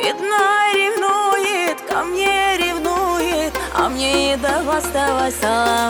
Видно, ревнует, ко мне ревнует, а мне и до вас давай салам.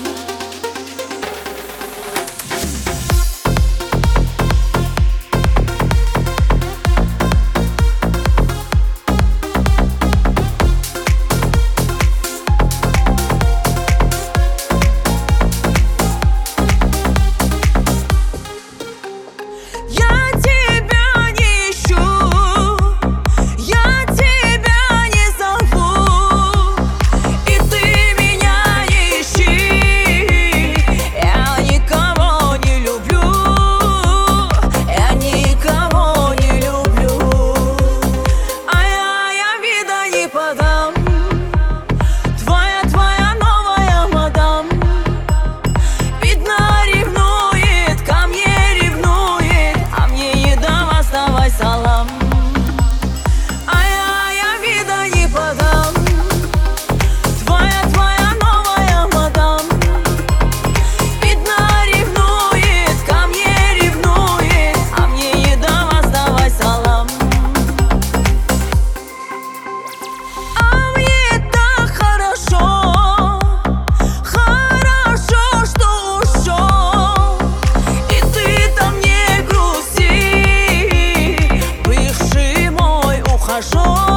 Твоя новая мадам. Видно, ревнует, ко мне ревнует, а мне не до вас давай салам. А я вида не подам. Твоя новая мадам. Видно, ревнует, ко мне ревнует, а мне не до вас давай салам. Хорошо.